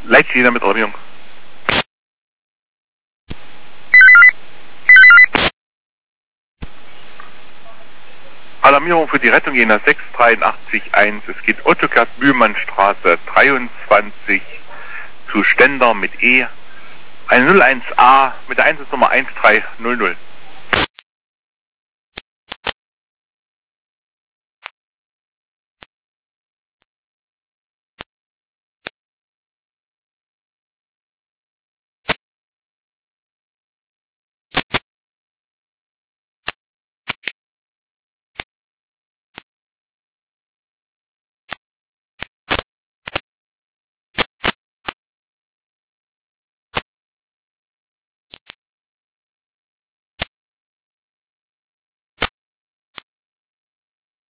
Leitlieder mit Alarmierung. Alarmierung für die Rettung jener 6881. Es geht Ottokar-Bühlmann-Straße 23 zu Stender mit E. Eine 01A mit der Einsatznummer 1300.